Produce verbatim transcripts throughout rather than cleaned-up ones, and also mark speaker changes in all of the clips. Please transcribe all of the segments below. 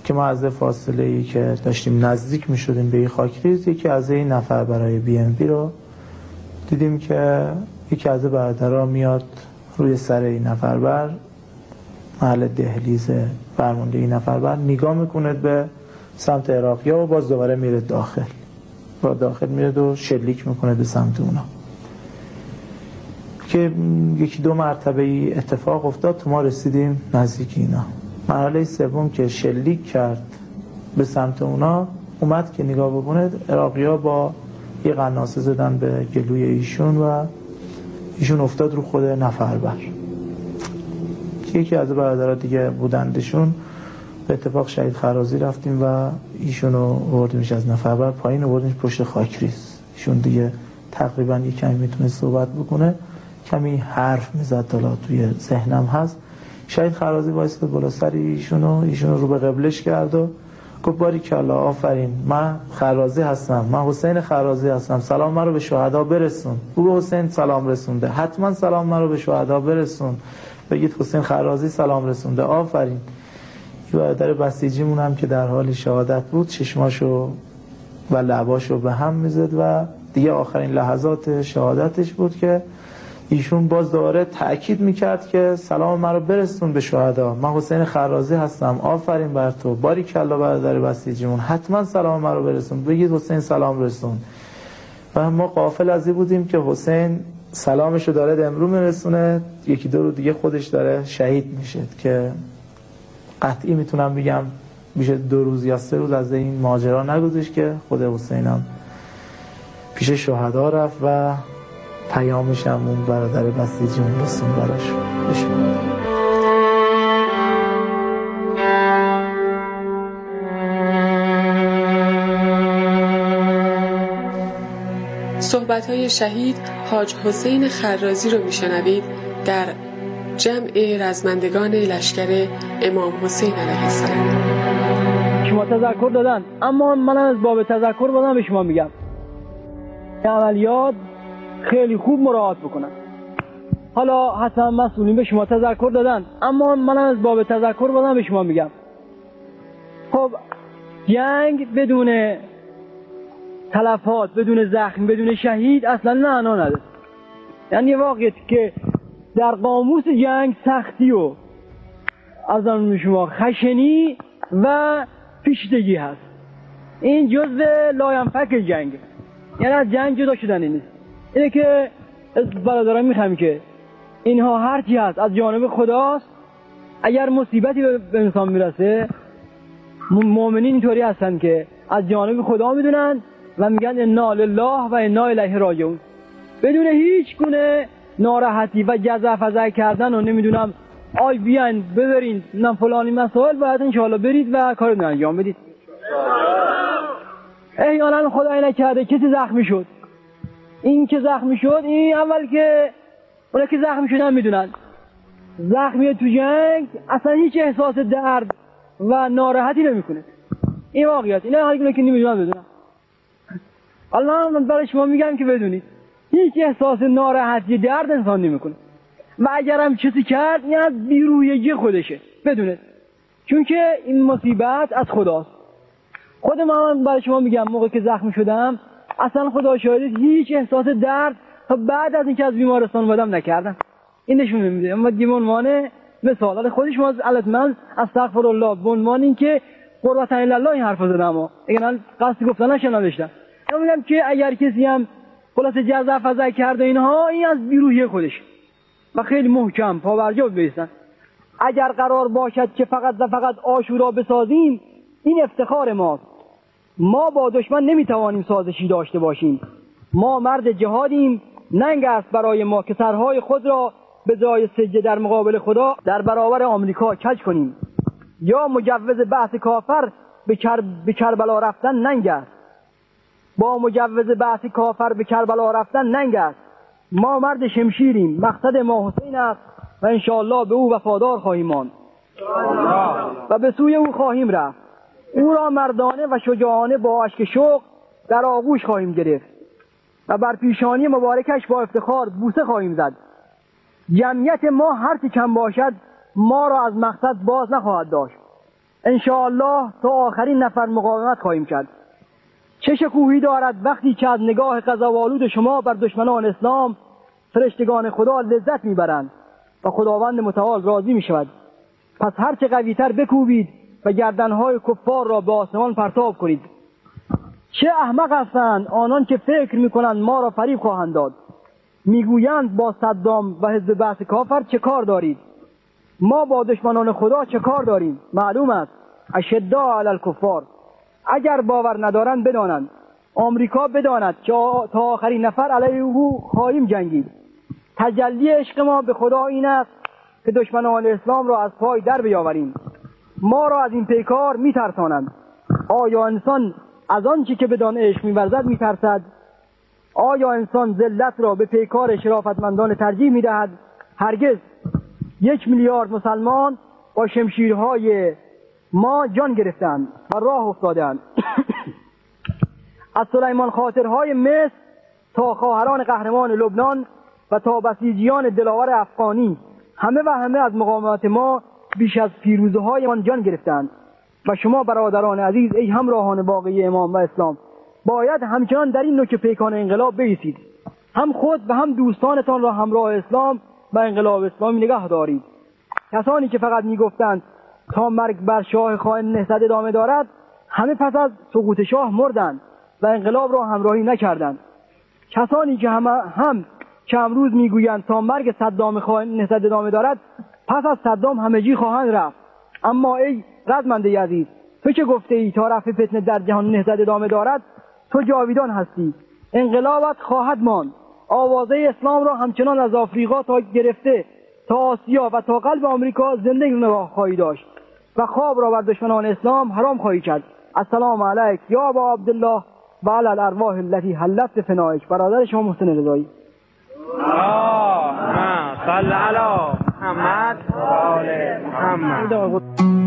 Speaker 1: که ما از فاصله ای که داشتیم نزدیک می شدیم به این خاکریز، یکی از این نفر برای بی ام وی رو دیدیم که یکی از برادرها میاد روی سر این نفر بر محل دهلیز فرمانده این نفر بر نگاه میکنه به سمت عراقی‌ها و باز دوباره میره داخل و داخل میره و شلیک میکنه به سمت اونا که یکی دو مرتبه ای اتفاق افتاد تو ما رسیدیم نزدیک اینا. مرحله سوم که شلیک کرد به سمت اونا، اومد که نگاه بکنه، عراقی‌ها با یه قناصه زدن به گلوی ایشون و ایشون افتاد رو خود نفر بر. یکی از برادرها دیگه بودندشون به اتفاق شهید خرازی رفتیم و ایشون رو آوردیمش از نفر بر پایین، آوردیمش پشت خاکریز. ایشون دیگه تقریبا یک کمی میتونه صحبت بکنه، کمی حرف میزد، حالا توی ذهنم هست. شهید خرازی وایساد بالا سر ایشون و ایشون رو به قبلش کرد و گفت باریکلا، آفرین، من خرازی هستم، من حسین خرازی هستم، سلام من رو به شهدا برسون. او به حسین سلام رسونده، حتما سلام من رو به شهدا برسون، بگید حسین خرازی سلام رسونده، آفرین. یه برادر بسیجیمون هم که در حال شهادت بود چشماشو و لباشو به هم میزد و دیگه آخرین لحظات شهادتش بود که ایشون باز دوباره تأکید میکرد که سلام من رو برسون به شهدا، من حسین خرازی هستم، آفرین بر تو، باریکلا برادر بسیجیمون، حتما سلام من رو برسون، بگید حسین سلام رسون. و ما غافل از این بودیم که حسین سلامشو داره امرو میرسونه، یکی دو رو دیگه خودش داره شهید میشه که قطعی میتونم بگم بیشه دو روز یا سه روز از این ماجرا نگذشت که خود حسینم پیش شهدا رفت و پیامش هم اون برادر بسیجیمون رسون براش بشون.
Speaker 2: صحبت‌های شهید حاج حسین خرازی رو میشنوید در جمع رزمندگان لشکر امام حسین علیه السلام.
Speaker 3: شما تذکر دادن، اما من از باب تذکر بازم به شما میگم عملیات خیلی خوب مراعات بکنن. حالا حتما مسئولین به شما تذکر دادن، اما من از باب تذکر بازم به شما میگم خب جنگ بدون تلفات، بدون زخم، بدون شهید اصلا معنا نداره. یعنی واقعیت که در قاموس جنگ سختی و از آن شما خشنی و پیچیدگی هست. این جزء لاینفک جنگ، یعنی از جنگ جدا شدن نیست. اینه که برادران میخوام که اینها هرچی هست از جانب خداست. اگر مصیبتی به انسان میرسه، مؤمنین اینطوری هستن که از جانب خدا میدونن و میگن انا لله و انا الیه راجعون، بدون هیچ گونه ناراحتی و جزع فزع کردن و نمیدونم آی بیاین ببرین نم فلانی مسائل، باید انشاءالله برید و کارتون انجام بدید. احیانا خدای نکرده کسی زخمی شد، این که زخمی شد، این اول که اونا که زخمی شدن میدونن زخمی تو جنگ اصلا هیچ احساس درد و ناراحتی نمیکنه. این واقعیت، اینا هر کی که نمیدونن بدونن. الله من برای شما میگم که بدونید هیچ احساس ناراحتی درد انسان نمیکنه و اگرم چیزی کرد این از بیروحیگی خودشه، بدونید، چون که این مصیبت از خداست. خود من برای شما میگم موقع که زخمی شدم اصلا خدا شاهد هیچ احساس درد تا بعد از اینکه از بیمارستان اومدم نکردم. این نشون میده. اما به عنوان مثال خودش ما البته من استغفر الله به عنوان اینکه قربت الله این حرفو زدم، اما اگه قصد گفتنش نداشتم. من میگم که اگر کسی هم خلاص جزع فزع کرده اینها، این از بیروحی خودش و خیلی محکم پاورجا بیستن. اگر قرار باشد که فقط و فقط عاشورا بسازیم، این افتخار ماست. ما با دشمن نمیتوانیم سازشی داشته باشیم. ما مرد جهادیم، ننگ است برای ما که سرهای خود را به جای سجده در مقابل خدا در برابر آمریکا کج کنیم. یا مجوز بحث کافر به کر... به کربلا رفتن ننگ است. با مجوز بحث کافر به کربلا رفتن ننگ است. ما مرد شمشیریم، مقصد ما حسین است و انشاءالله به او وفادار خواهیم ماند و به سوی او خواهیم رفت. او را مردانه و شجاعانه با اشک شوق در آغوش خواهیم گرفت و بر پیشانی مبارکش با افتخار بوسه خواهیم زد. جمعیت ما هرچی کم باشد ما را از مقصد باز نخواهد داشت. انشاءالله تا آخرین نفر مقاومت خواهیم کرد. چه شکوهی دارد وقتی که از نگاه غضب‌آلود شما بر دشمنان اسلام فرشتگان خدا لذت میبرند و خداوند متعال راضی میشود. پس هرچه قویتر بکوبید و گردنهای کفار را به آسمان پرتاب کنید. چه احمق هستند آنان که فکر میکنند ما را فریب خواهند داد. میگویند با صدام و حزب بعث کافر چه کار دارید؟ ما با دشمنان خدا چه کار داریم؟ معلوم است اشداء علی الکفار. اگر باور ندارند بدانند، آمریکا بداند که تا آخرین نفر علیه او خواهیم جنگید. تجلی عشق ما به خدا این است که دشمنان اسلام را از پای در بیاوریم. ما را از این پیکار میترسانند. آیا انسان از آنچه که بدان عشق می‌ورزد میترسد؟ آیا انسان ذلت را به پیکار شرافتمندان ترجیح میدهد؟ هرگز. یک میلیارد مسلمان با شمشیرهای ما جان گرفتند و راه افتادند. از سلیمان خاطرهای مصر تا خواهران قهرمان لبنان و تا بسیجیان دلاور افغانی، همه و همه از مقاومت ما بیش از پیروزه های من جان گرفتند. و شما برادران عزیز، ای همراهان باقی امام و اسلام، باید همچنان در این نوک پیکان انقلاب بایستید. هم خود و هم دوستانتان را همراه اسلام و انقلاب اسلامی نگاه دارید. کسانی که فقط میگفتند تا مرگ بر شاه خائن نهضت ادامه دارد، همه پس از سقوط شاه مردند و انقلاب را همراهی نکردند. کسانی که هم هم که امروز میگویند تا مرگ صدام خائن نهضت ادامه دارد، پس از صدام همگی خواهند رفت. اما ای رزمنده عزیز، تو که گفته ای تا رفع فتنه در جهان نهضت ادامه دارد، تو جاویدان هستی. انقلابت خواهد ماند. آوازه اسلام را همچنان از آفریقا تا گرفته تا آسیا و تا قلب آمریکا زنده نگاه خواهی داشت و خواب را بر دشمنان اسلام حرام خواهی کرد. السلام علیک یا ابا عبدالله و علی الارواح التي حلت بفنائک. برادر شما محسن رضایی.
Speaker 4: اللهم صل علی محمد و آل محمد.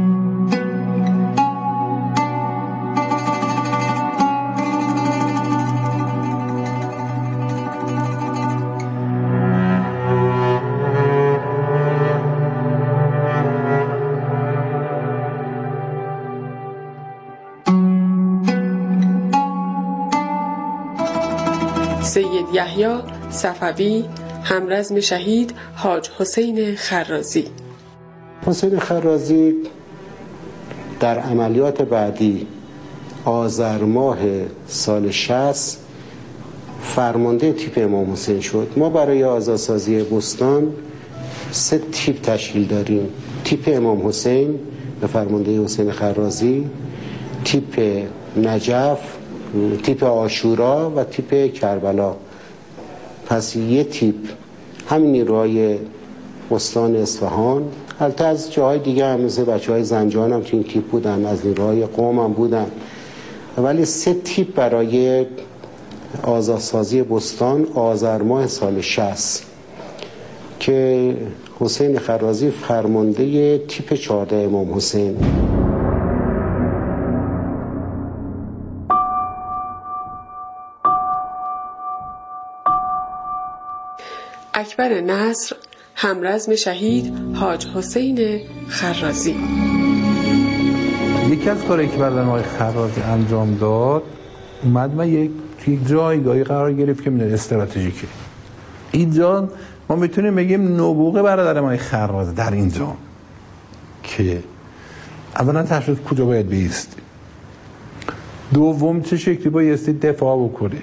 Speaker 2: سید یحیی صفوی همرزم شهید حاج حسین خرازی.
Speaker 5: حسین خرازی در عملیات بعدی آذر ماه سال شصت فرمانده تیپ امام حسین شد. ما برای آزادسازی بستان سه تیپ تشکیل داریم: تیپ امام حسین به فرمانده حسین خرازی، تیپ نجف، تیپ عاشورا و تیپ کربلا. پس یه تیپ همین نیروهای استان اصفهان، البته از جاهای دیگه هم مثل بچه های زنجان هم تو این تیپ بودن، از نیروهای قم هم بودن، ولی سه تیپ برای آزادسازی بستان آذر ماه سال شصت که حسین خرازی فرمانده تیپ چهارده امام حسین.
Speaker 2: اکبر نصر همرزم شهید حاج حسین خرازی.
Speaker 6: یکی از کارهایی که بعد آقای خرازی انجام داد، اومد و یک توی جایگاهی قرار گرفت که میدونه استراتژیکه. اینجا ما میتونیم بگیم نبوغ برادر آقای خرازی در اینجا که اولا تشخیص کجا باید بایستی، دوم چه شکلی بایستی دفاع بکنه،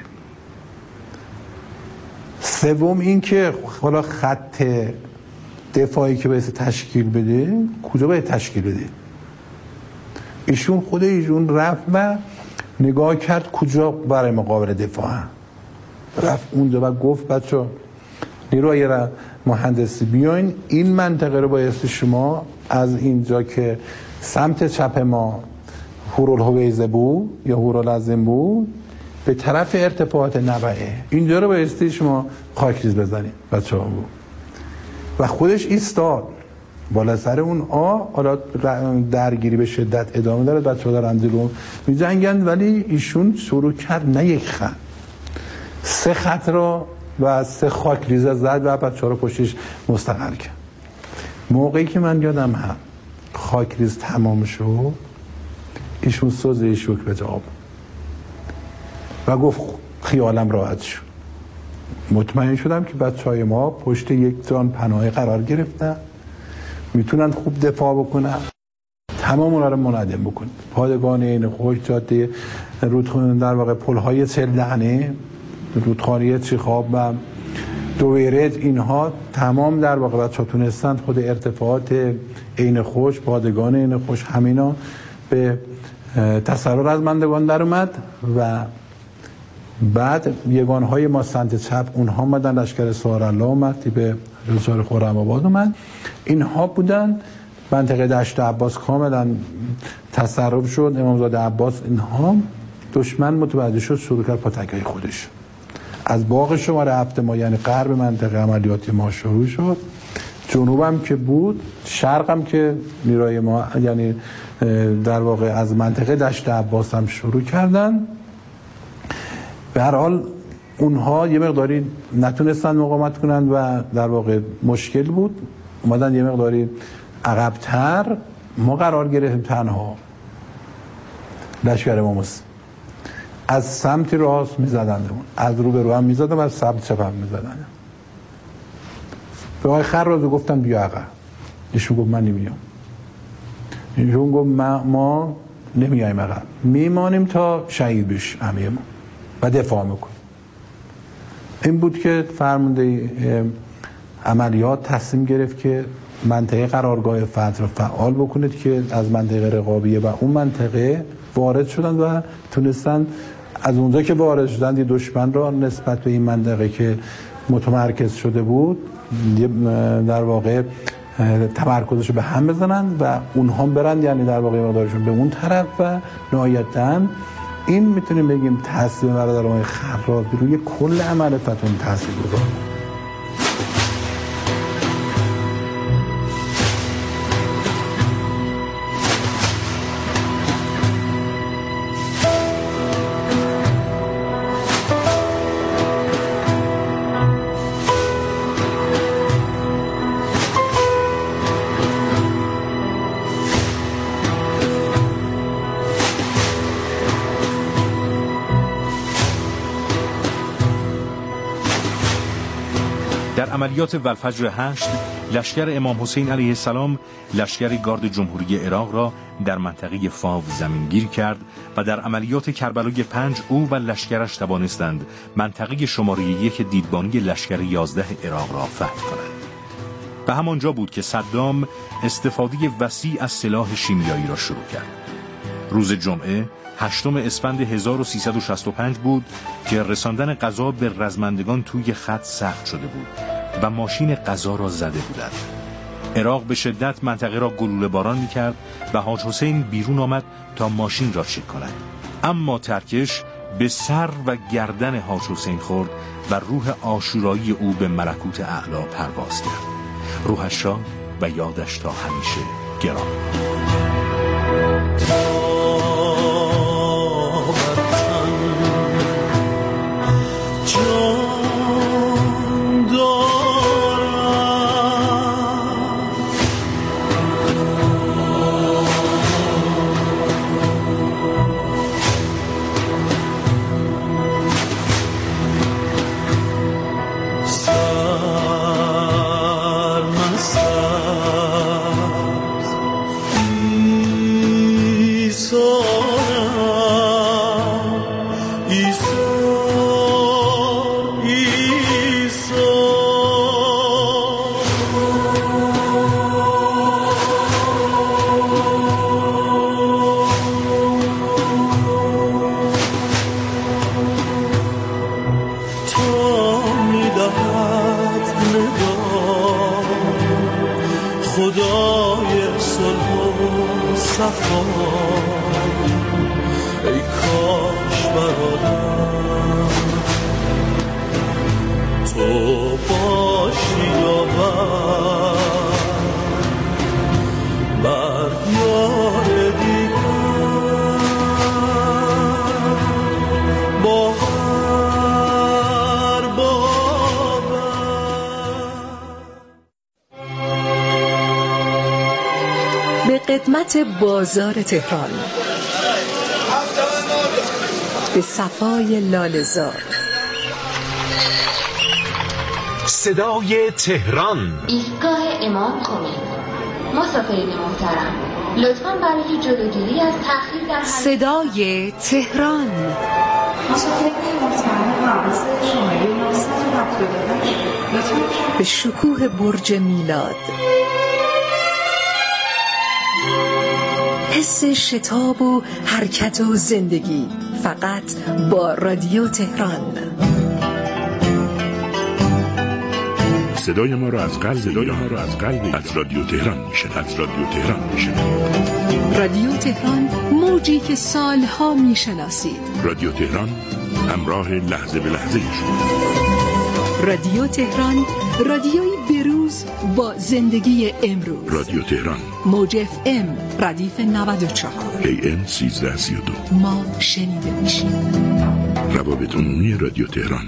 Speaker 6: سوم این که حالا خط دفاعی که باید تشکیل بده کجا باید تشکیل بده. ایشون خود ایشون رفت و نگاه کرد کجا برای مقابل دفاع هم. رفت اونجا و گفت بچه نیروهای مهندسی بیاین این منطقه رو بایستی شما از اینجا که سمت چپ ما هورالحویزه بود یا هورالعظیم بود به طرف ارتفاعات نبعه، اینجا رو بایستی شما خاکریز بزنید بچه ها بود. و خودش ایستاد بالا سر اون آ. حالا درگیری به شدت ادامه داره، بچه ها دارن جلو می جنگند، ولی ایشون شروع کرد نه یک خط، سه خط را و سه خاکریزه زد و بچه ها رو پشتش مستقر کرد. موقعی که من یادم هم خاکریز تمام شد ایشون سوزه شوک به جواب و گفت خیالم راحت شد. مطمئن شدم که بچهای ما پشت یک جان پناهی قرار گرفتن، میتونن خوب دفاع بکنن، تمام اونا رو منعدم بکنن. پادگان عین خوش، جاده رودخانه، در واقع پل‌های چلدهنه، رودخانه چیخاب و دویرج، اینها تمام در واقع بچه‌ها تونستند خود ارتفاعات عین خوش، پادگان عین خوش، همینا به تصرف رزمندگان در اومد و بعد یگانهای ما سمت چپ اونها اومدن، لشکر سوارالله اومد به روزگار خرم آباد اومد، اینها بودن. منطقه دشت عباس کاملا تصرف شد، امامزاده عباس، اینها دشمن متوجه شد شروع کرد پاتکای خودش. از باغ شماره هفت ما یعنی غرب منطقه عملیاتی ما شروع شد، جنوبم که بود، شرقم که نیروی ما یعنی در واقع از منطقه دشت عباس هم شروع کردن. به هر حال اونها یه مقداری نتونستن مقاومت کنن و در واقع مشکل بود، اومدن یه مقداری عقب‌تر، ما قرار گرفتیم تنها. لشکر امام حسین از سمت راست میزدن، از رو به رو هم میزدن، از سمت چپ هم میزدن. به آقای خرازی گفتم بیا عقب، ایشون گفت من نمیام. ایشون گفت ما, ما نمیایم عقب، میمانیم تا شهید بشیم همه ما و دفاع میکنیم. این بود که فرمانده عملیات تصمیم گرفت که منطقه قرارگاه فتح رو فعال بکنید که از منطقه رقابیه و اون منطقه وارد شدن و تونستن از اونجا که وارد شدن دی دشمن را نسبت به این منطقه که متمرکز شده بود در واقع تمرکزش رو به هم بزنن و اونها برن، یعنی در واقع مقدارشون به اون طرف و نهایتاً این میتونیم بگیم تاثیر برادران خرازی روی کل عمل فتح تاثیر گذار.
Speaker 7: در عملیات والفجر هشت لشکر امام حسین علیه السلام لشکر گارد جمهوری عراق را در منطقه فاو زمینگیر کرد و در عملیات کربلای پنج او و لشکرش توانستند منطقه شماره یک دیدبانی لشکر یازده عراق را فتح کنند. به همانجا بود که صدام استفاده وسیع از سلاح شیمیایی را شروع کرد. روز جمعه هشتم اسفند هزار و سیصد و شصت و پنج بود که رساندن غذا به رزمندگان توی خط سخت شده بود و ماشین غذا را زده بودند. عراق به شدت منطقه را گلوله باران می‌کرد و حاج حسین بیرون آمد تا ماشین را چک کند، اما ترکش به سر و گردن حاج حسین خورد و روح عاشورایی او به ملکوت اعلی پرواز کرد. روحش را و یادش تا همیشه گرامی.
Speaker 8: خدای صلح و صفا ای کاش برادر تو باشی یاور بر یار دیگر باور باور.
Speaker 9: به خدمت بازار تهران، به صفای لاله‌زار.
Speaker 10: صدای تهران،
Speaker 11: ایستگاه امام خمینی. مسافرین محترم، لطفاً برای جلوگیری از تأخیر در
Speaker 9: صدای تهران.
Speaker 11: مسافرین محترم پرواز شماره نهصد و هفتاد و هشت لطفاً
Speaker 9: به شکوه برج میلاد، حس شتاب و حرکت و زندگی، فقط با رادیو تهران.
Speaker 12: صدای ما را از قلب صدای ما را از قلب از رادیو تهران میشنوید. از رادیو تهران میشنوید.
Speaker 9: رادیو تهران، موجی که سالها میشناسید.
Speaker 12: رادیو تهران، همراه لحظه به لحظه شما.
Speaker 9: رادیو تهران، رادیوی بروز با زندگی امروز.
Speaker 12: رادیو تهران،
Speaker 9: موج اف ام ردیف نود و چهار،
Speaker 12: ای ام سیزده سی و دو.
Speaker 9: ما شنیده میشیم.
Speaker 12: روابط عمومی رادیو تهران.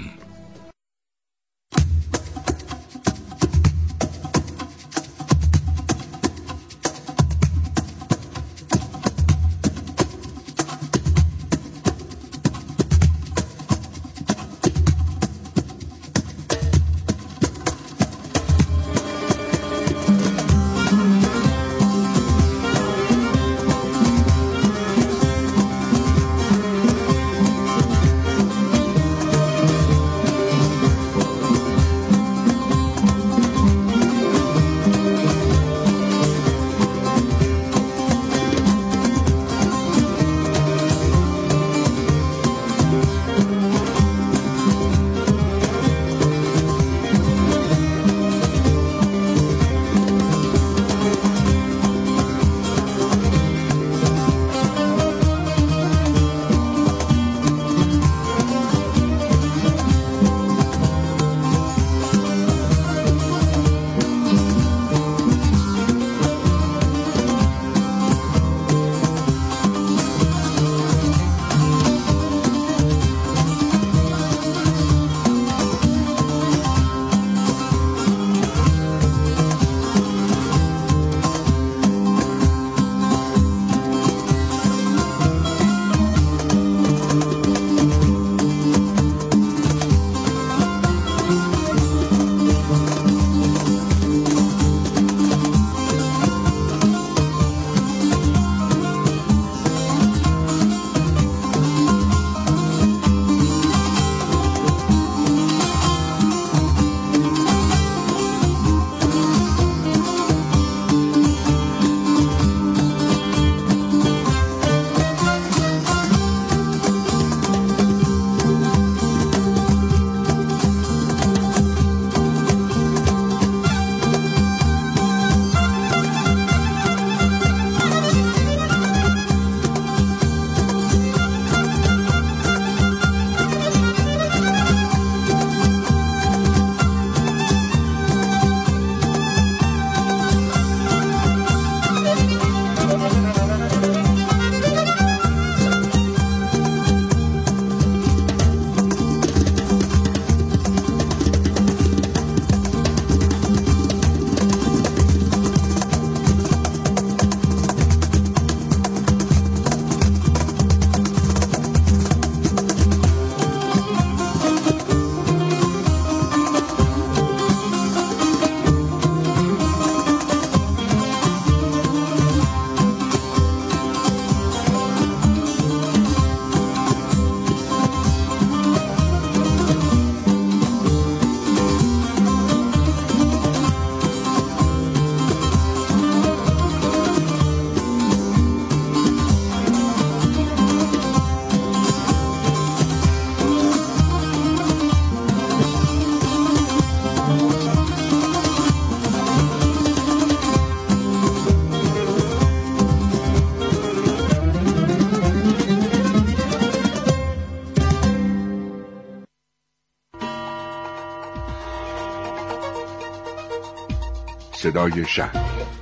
Speaker 12: صدای شهر.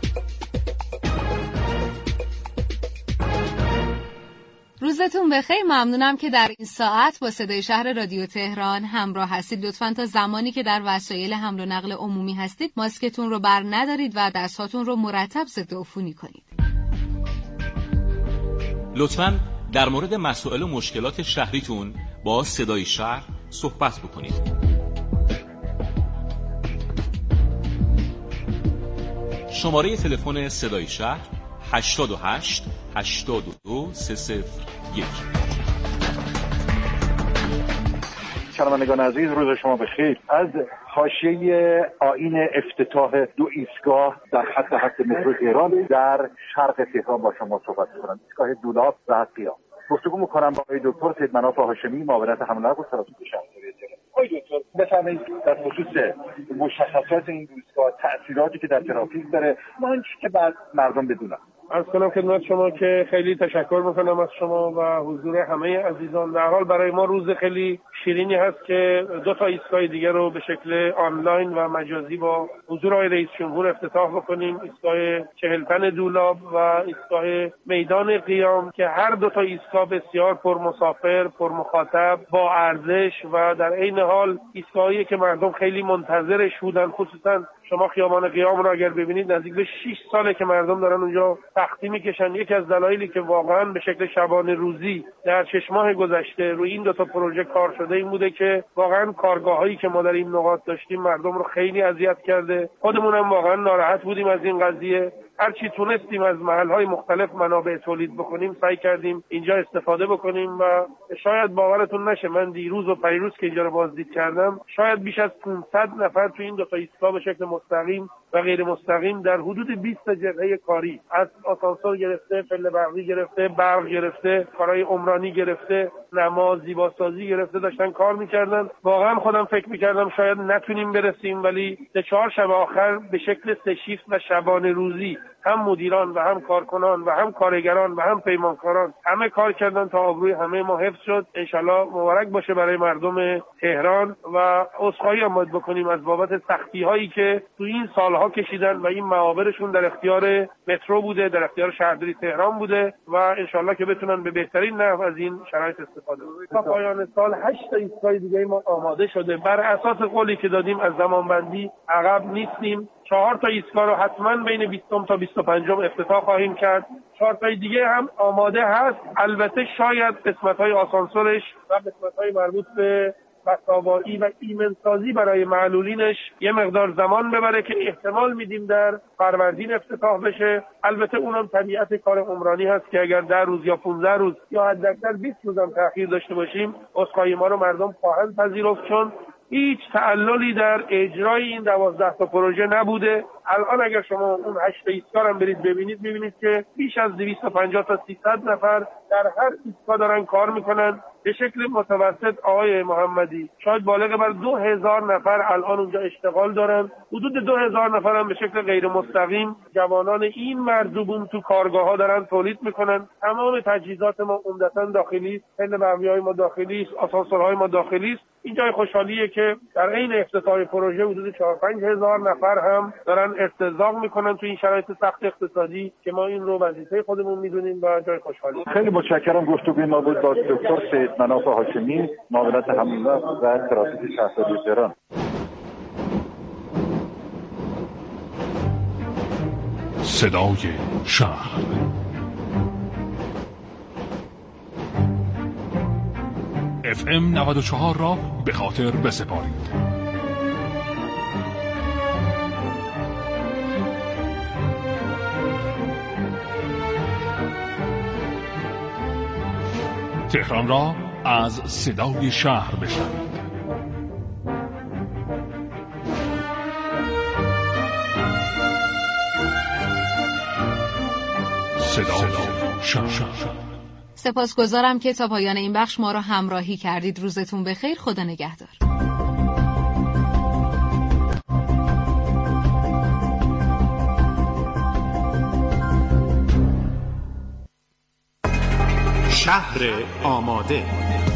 Speaker 13: روزتون بخیر. ممنونم که در این ساعت با صدای شهر رادیو تهران همراه هستید. لطفاً تا زمانی که در وسایل حمل و نقل عمومی هستید ماسکتون رو بر ندارید و دستاتون رو مرتب ضد عفونی کنید.
Speaker 14: لطفاً در مورد مسائل و مشکلات شهریتون با صدای شهر صحبت بکنید. شماره تلفن صدای شهر هشتاد و هشت هشتاد و دو سه صفر یک.
Speaker 15: شنوندگان عزیز، روز شما بخیر. از حاشیه آیین افتتاح دو ایستگاه در خط هفت مترو تهران در شرق تهران با شما صحبت می‌کنم. ایستگاه دولاب و قیام. گفتگو می‌کنم با آقای دکتر سید مناف هاشمی، معاونت حمل و نقل و ترافیک شهرداری تهران. آقای دکتر بفرمایید در خصوص مشخصات این دو ایستگاه، تأثیراتی که در ترافیک داره، مانچ که بعد مردم بدونن.
Speaker 16: عرض کنم خدمت شما که خیلی تشکر میکنم از شما و حضور همه عزیزان. در حال برای ما روز خیلی شیرینی هست که دو تا ایستگاه دیگه رو به شکل آنلاین و مجازی با حضور آقای رئیس جمهور افتتاح بکنیم. ایستگاه چهلتن دولاب و ایستگاه میدان قیام که هر دو تا ایستگاه بسیار پرمسافر، پرمخاطب، با ارزش و در عین حال ایستگاهی که مردم خیلی منتظرش بودن. خصوصا شما خیابان قیام رو اگر ببینید نزدیک به شش ساله که مردم دارن اونجا سختی میکشن. یکی از دلایلی که واقعا به شکل شبانه روزی در شش ماه گذشته روی این دو تا پروژه کار شده این بوده که واقعا کارگاهایی که ما در این نقاط داشتیم مردم رو خیلی اذیت کرده. خودمون هم واقعا ناراحت بودیم از این قضیه. هرچی تونستیم از محلهای مختلف منابع تولید بکنیم سعی کردیم اینجا استفاده بکنیم و شاید باورتون نشه من دیروز و پریروز که اینجا رو بازدید کردم شاید بیش از پانصد نفر تو این دو تا ایستگاه به شکل مستقیم و غیر مستقیم در حدود بیست جبهه کاری، از آسانسور گرفته، پله برقی گرفته، برق گرفته، کارهای عمرانی گرفته، نما، زیباسازی گرفته داشتن کار میکردن. واقعا خودم فکر میکردم شاید نتونیم برسیم، ولی سه چهار شب آخر به شکل سه شیفت و شبانه روزی هم مدیران و هم کارکنان و هم کارگران و هم پیمانکاران همه کار کردن تا آبروی همه ما حفظ شد. انشالله مبارک باشه برای مردم تهران و عذرخواهی هم باید بکنیم از بابت سختی هایی که تو این سالها کشیدن و این معابرشون در اختیار مترو بوده، در اختیار شهرداری تهران بوده و انشالله که بتونن به بهترین نحو از این شرایط استفاده کنن. تا پایان سال هشت تا ایستگاه دیگه ما آماده شده. بر اساس قولی که دادیم از زمانبندی عقب نیستیم. چهار تا ایستگاه رو حتما بین بیستم تا بیست و پنجم افتتاح خواهیم کرد. چهار تا دیگه هم آماده هست. البته شاید قسمت‌های آسانسورش و قسمت‌های مربوط به مساوایی و ایمنسازی برای معلولینش یه مقدار زمان ببره که احتمال میدیم در فروردین افتتاح بشه. البته اونم طبیعت کار عمرانی هست که اگر ده روز یا پانزده روز یا حداکثر بیست روز هم تأخیر داشته باشیم عذرخواهی ما رو مردم خواهند پذیرفت، چون هیچ تعللی در اجرای این دوازده تا پروژه نبوده. الان اگر شما اون هشت ایستگاه هم برید ببینید میبینید که بیش از دویست و پنجاه تا سیصد نفر در هر ایستگاه دارن کار میکنن به شکل متوسط. آقای محمدی شاید بالغ بر دو هزار نفر الان اونجا اشتغال دارن. حدود دو هزار نفر هم به شکل غیر مستقیم جوانان این مرزوبون تو کارگاه ها دارن تولید میکنن. تمام تجهیزات ما عمدتاً داخلی است، پله برقی‌های ما داخلی است، آسانسورهای ما داخلی است. این جای خوشحالیه که در عین افتتاح پروژه حدود چهار پنج هزار نفر هم دارن ارتزاق میکنن تو این شرایط سخت اقتصادی که ما این رو وظیفه خودمون میدونیم و جای خوشحالی.
Speaker 15: خیلی متشکرم. گفتگوی ما بود با دکتر سید مناف هاشمی، معاونت حمل و ترافیک شهرداری تهران.
Speaker 12: صدای شهر. اف ام نود و چهار را به خاطر بسپارید. تهران را از صدای شهر بشنوید. صدای شهر.
Speaker 13: سپاسگزارم که تا پایان این بخش ما را همراهی کردید. روزتون بخیر. خدا نگهدار.
Speaker 10: شهر آماده.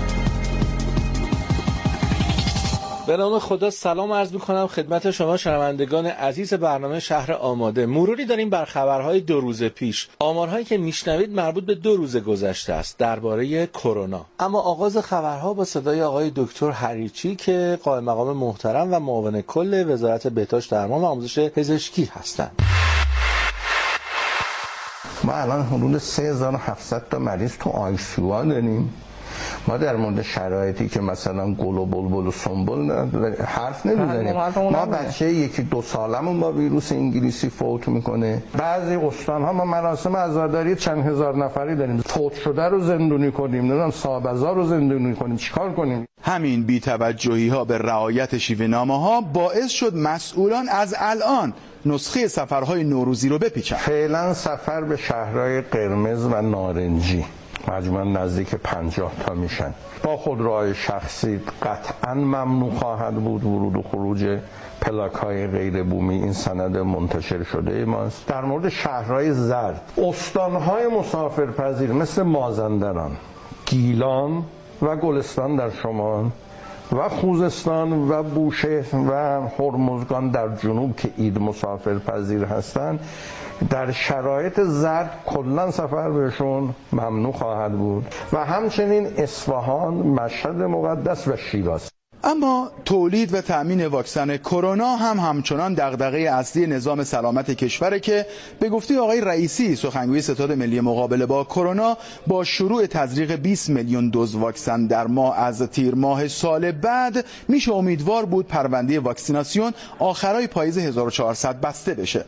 Speaker 17: به نام خدا سلام عرض می‌کنم خدمت شما شنوندگان عزیز برنامه شهر آماده. مروری داریم بر خبرهای دو روز پیش. آمارهایی که میشنوید مربوط به دو روز گذشته است درباره کرونا. اما آغاز خبرها با صدای آقای دکتر حریچی که قائم مقام محترم و معاون کل وزارت بهداشت درمان و آموزش پزشکی هستند.
Speaker 6: ما الان حدود سه هزار و هفتصد تا مریض تو آی سی یو داریم. ما در مورد شرایطی که مثلا گل و بلبل و سنبل حرف نمیزنیم. ما بچه یکی دو سالمون با ویروس انگلیسی فوت میکنه. بعضی استان ها ما مراسم عزاداری چند هزار نفری داریم. فوت شده رو زندونی کنیم، نمیدونم صاحبزا رو زندونی کنیم، چیکار کنیم؟
Speaker 18: همین بی‌توجهی ها به رعایت شیوه‌نامه ها باعث شد مسئولان از الان نسخه سفرهای نوروزی رو بپیچن.
Speaker 6: فعلا سفر به شهرهای قرمز و نارنجی مجموعاً نزدیک پنجاه تا میشن. با خودروهای شخصی قطعاً ممنوع خواهد بود ورود و خروج پلاک‌های غیر بومی. این سند منتشر شده ماست. در مورد شهرهای زرد، استانهای مسافرپذیر مثل مازندران، گیلان و گلستان در شمال و خوزستان و بوشهر و هرمزگان در جنوب که اید مسافرپذیر هستند، در شرایط زرد کلا سفر بهشون ممنوع خواهد بود و همچنین اصفهان، مشهد مقدس و شیراز.
Speaker 18: اما تولید و تأمین واکسن کرونا هم همچنان دغدغه اصلی نظام سلامت کشوره که به گفته آقای رئیسی سخنگوی ستاد ملی مقابله با کرونا با شروع تزریق بیست میلیون دوز واکسن در ماه از تیر ماه سال بعد میشه امیدوار بود پرونده واکسیناسیون آخرای پاییز هزار و چهارصد بسته بشه.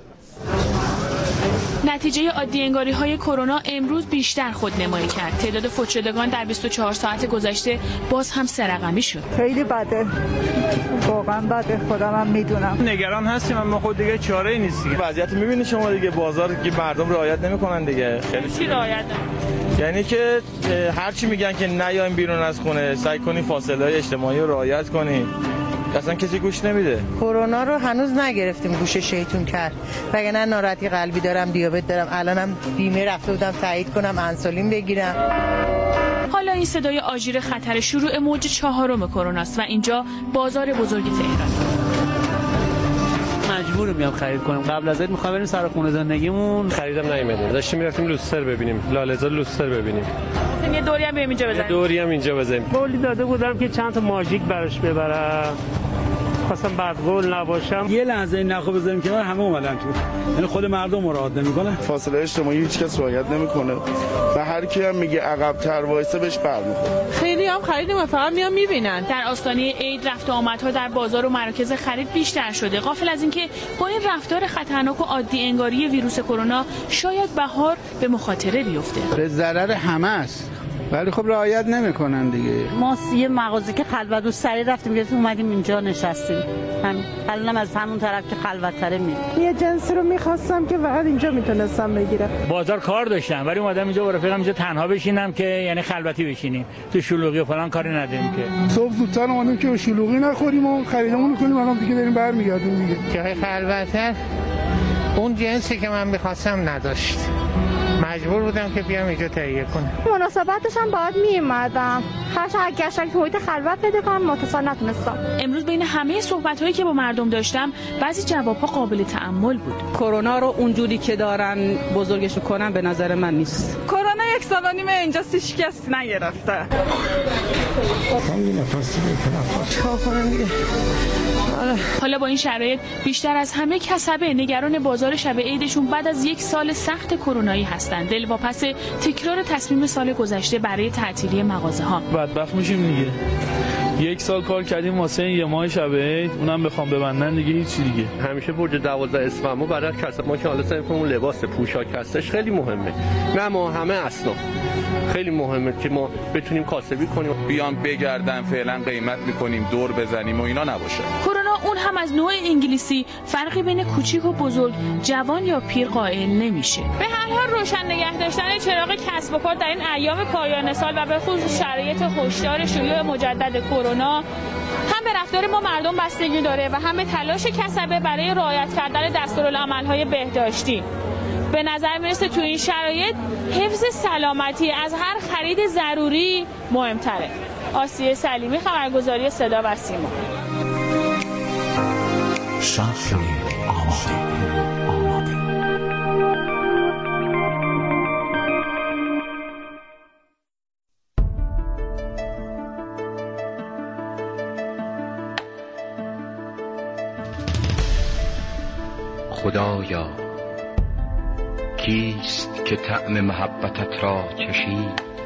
Speaker 19: نتیجه عادی انگاری های کرونا امروز بیشتر خودنمایی کرد. تعداد فوت شدگان در بیست و چهار ساعت گذشته باز هم سه رقمی شد.
Speaker 20: خیلی بده، واقعا بده، خودم هم میدونم.
Speaker 4: نگران هستیم اما خود دیگه چاره ای نیست دیگه. وضعیت میبینید شما دیگه، بازار که مردم رعایت نمیکنن دیگه. خیلی
Speaker 19: چی رعایت نمیکنن؟
Speaker 4: یعنی که هر چی میگن که نیاین بیرون از خونه، سعی کنین فاصله های اجتماعی رو رعایت کنین. اصلا کسی گوش نمیده.
Speaker 21: کرونا رو هنوز نگرفتیم، گوش شیطون کرد. وگرنه ناراحتی قلبی دارم، دیابت دارم، الانم بیمه رفته بودم تایید کنم انسولین بگیرم.
Speaker 19: حالا این صدای آژیر خطر شروع موج چهارم کرونا است و اینجا بازار بزرگ تهران.
Speaker 22: مجبور میام خرید کنم. قبل از عید می‌خوام بریم سر خونه زندگیمون.
Speaker 23: خریدم نیومدیم. داشتیم میرفتیم لوستر ببینیم. لاله‌زار لوستر ببینیم.
Speaker 19: یه دوری هم بریم اینجا بزنیم.
Speaker 23: یه دوری هم اینجا بزنیم.
Speaker 22: قولی داده بودم که چند تا ماژیک براش ببرم. خواستم بدقول نباشم. یه لحظه این نخو بزنیم که همه اومدن تو. یعنی خود مردم مراعات نمی‌کنه.
Speaker 24: فاصله اجتماعی هیچ کس رعایت نمی‌کنه. و هر کی هم میگه عقب‌تر وایسه بهش برمی‌خوره.
Speaker 19: خیلی هم خریدیم و فقط میام می‌بینن. در آستانه عید رفت و آمدها در بازار و مراکز خرید بیشتر شده. غافل از اینکه با این رفتار خطرناک و عادی انگاری ویروس کرونا شاید بهار به مخاطره بیفته.
Speaker 22: به ضرر همه است. ولی خب رعایت نمیکنن دیگه.
Speaker 25: ما یه مغازه که خلوت و سری رفتیم گفتیم اومدیم اینجا نشستیم. همین الانم از همون طرف که خلوت‌تره میریم.
Speaker 20: یه جنسی رو می‌خواستم که فقط اینجا میتونستم بگیرم.
Speaker 22: بازار کار داشتم ولی اومدم اینجا با رفیقم اینجا تنها بشینم که یعنی خلوتی بشینیم. تو شلوغی و فلان کاری نداریم که.
Speaker 23: صبح زودتر اومدیم که شلوغی نخوریم و خریدمون کنیم، الان دیگه داریم برمیگردیم دیگه.
Speaker 22: جای خلوت‌تر اون جنسی که من می‌خواستم نداشت. مجبور بودم که بیام اینجا تهیه کنم.
Speaker 26: مناسبتش هم باید میومدم. خرش اگرشن که محیط خلوت بده کنم متصل نتونستم.
Speaker 19: امروز بین همه صحبت‌هایی که با مردم داشتم بعضی جواب‌ها قابل تأمل بود.
Speaker 27: کرونا رو اونجوری که دارن بزرگش کنن به نظر من نیست.
Speaker 26: کرونا یک سال و نیم اینجا هیچ کس نگرفته.
Speaker 19: حالا با این شرایط بیشتر از همه کسبه نگران بازار شب عیدشون بعد از یک سال سخت کرونایی هستند. دلواپس تکرار تصمیم سال گذشته برای تعطیلی مغازه‌ها.
Speaker 22: بدبخت میشیم دیگه. یک سال کار کردیم واسه یه ماه شب عید، اونم بخوام ببندن دیگه هیچ دیگه.
Speaker 23: همیشه برج دوازده اسفند برای کسب ما که حالا سعی کنیم لباس پوشاک هستش خیلی مهمه. نه ما همه اصلا خیلی مهمه که ما بتونیم کاسبی کنیم.
Speaker 18: بیان بگردن فعلا قیمت میکنیم دور بزنیم و اینا نباشه.
Speaker 19: کرونا اون هم از نوع انگلیسی فرقی بین کوچیک و بزرگ، جوان یا پیر قائل نمیشه. به هر حال روشن نگه داشتن چراغ کسب و کار در این ایام پایان سال و به خصوص شرایط هشدار شیوع مجدد کرونا هم به رفتار ما مردم بستگی داره و هم به تلاش کسبه برای رعایت کردن دستورالعمل‌های بهداشتی. به نظر میرسه تو این شرایط حفظ سلامتی از هر خرید ضروری مهمتره. آسیه سلیمی، خبرگزاری صدا و سیما.
Speaker 12: شهر آماده.
Speaker 28: خدایا
Speaker 1: کیست که طعم محبتت را چشید؟